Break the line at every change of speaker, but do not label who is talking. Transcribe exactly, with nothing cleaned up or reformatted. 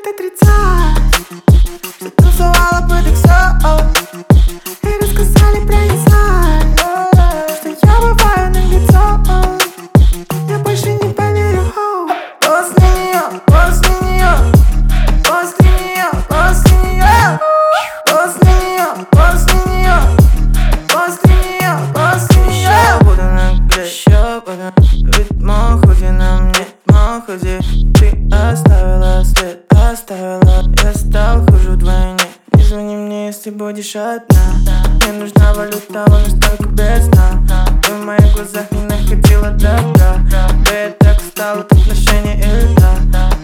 отрицать, что тусовала под иксо. И рассказали про инсайд, что я бываю налицо. Я больше не поверю. После нее, после нее, после нее, после нее, после нее, после нее, после нее, после нее. Еще буду наглеть, еще буду ритм, хоть и на мне ходи. Ты оставила след, оставила. Я стал хуже вдвойне. Не звони мне, если будешь одна. Мне нужна валюта, она настолько бездна. Ты в моих глазах не находила добра. Да я так устал от отношений и льда.